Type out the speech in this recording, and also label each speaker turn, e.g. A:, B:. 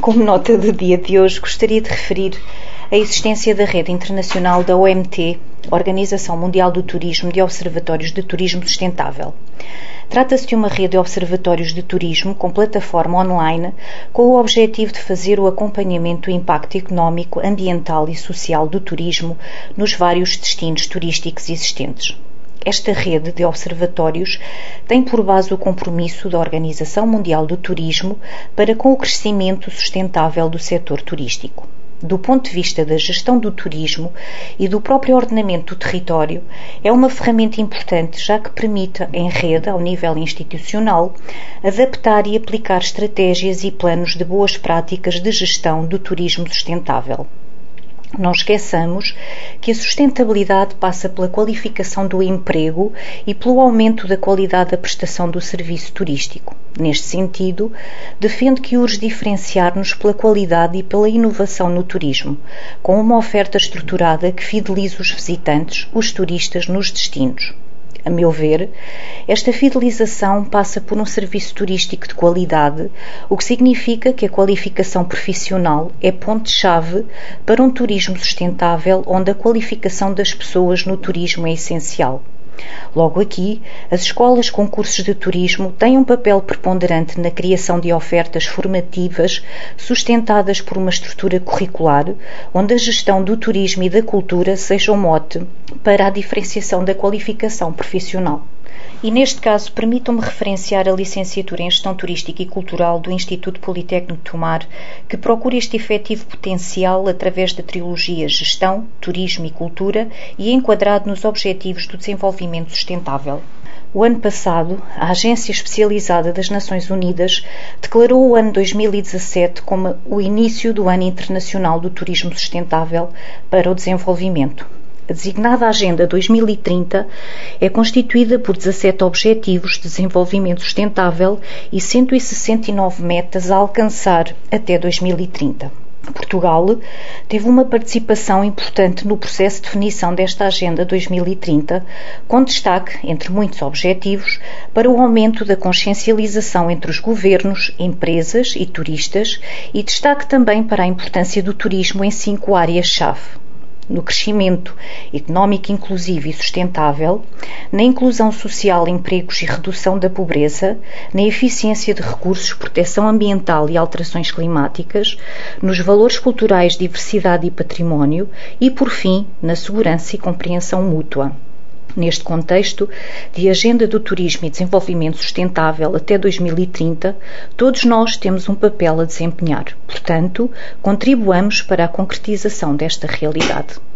A: Como nota do dia de hoje, gostaria de referir a existência da rede internacional da OMT, Organização Mundial do Turismo, de Observatórios de Turismo Sustentável. Trata-se de uma rede de observatórios de turismo com plataforma online com o objetivo de fazer o acompanhamento do impacto económico, ambiental e social do turismo nos vários destinos turísticos existentes. Esta rede de observatórios tem por base o compromisso da Organização Mundial do Turismo para com o crescimento sustentável do setor turístico. Do ponto de vista da gestão do turismo e do próprio ordenamento do território, é uma ferramenta importante, já que permite, em rede, ao nível institucional, adaptar e aplicar estratégias e planos de boas práticas de gestão do turismo sustentável. Não esqueçamos que a sustentabilidade passa pela qualificação do emprego e pelo aumento da qualidade da prestação do serviço turístico. Neste sentido, defendo que urge diferenciar-nos pela qualidade e pela inovação no turismo, com uma oferta estruturada que fidelize os visitantes, os turistas, nos destinos. A meu ver, esta fidelização passa por um serviço turístico de qualidade, o que significa que a qualificação profissional é ponto-chave para um turismo sustentável, onde a qualificação das pessoas no turismo é essencial. Logo aqui, as escolas com cursos de turismo têm um papel preponderante na criação de ofertas formativas sustentadas por uma estrutura curricular, onde a gestão do turismo e da cultura seja um mote para a diferenciação da qualificação profissional. E neste caso, permitam-me referenciar a licenciatura em Gestão Turística e Cultural do Instituto Politécnico de Tomar, que procura este efetivo potencial através da trilogia Gestão, Turismo e Cultura e enquadrado nos Objetivos do Desenvolvimento Sustentável. O ano passado, a Agência Especializada das Nações Unidas declarou o ano 2017 como o início do Ano Internacional do Turismo Sustentável para o Desenvolvimento. A designada Agenda 2030 é constituída por 17 Objetivos de Desenvolvimento Sustentável e 169 metas a alcançar até 2030. Portugal teve uma participação importante no processo de definição desta Agenda 2030, com destaque, entre muitos objetivos, para o aumento da consciencialização entre os governos, empresas e turistas e destaque também para a importância do turismo em 5 áreas-chave. No crescimento económico inclusivo e sustentável, na inclusão social, empregos e redução da pobreza, na eficiência de recursos, proteção ambiental e alterações climáticas, nos valores culturais, diversidade e património e, por fim, na segurança e compreensão mútua. Neste contexto de Agenda do Turismo e Desenvolvimento Sustentável até 2030, todos nós temos um papel a desempenhar. Portanto, contribuamos para a concretização desta realidade.